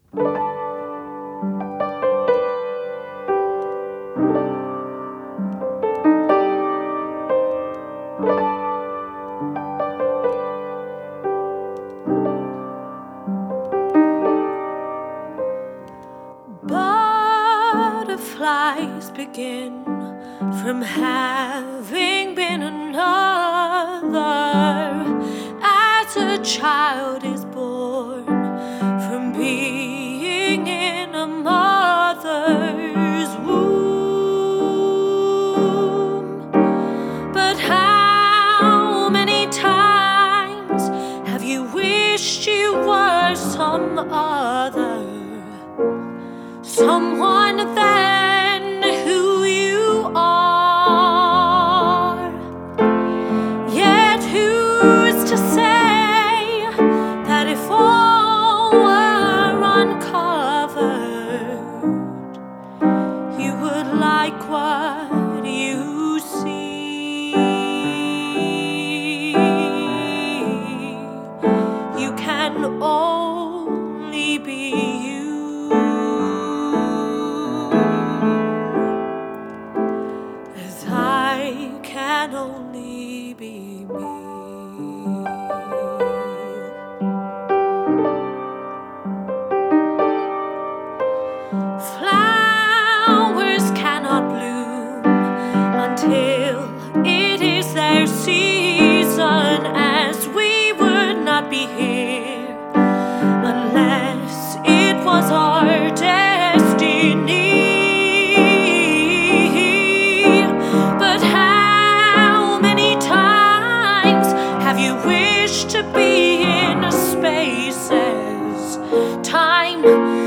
Butterflies begin from having been another, as a child is born from being in a mother's womb. But how many times have you wished you were some other, someone than who you are? Yet who's to say that if all were uncovered, you would like what you see? You can only be you, as I can only be me. Flowers cannot bloom until it is their season, as we would not be here unless it was our destiny. But how many times have you wished to be in spaces time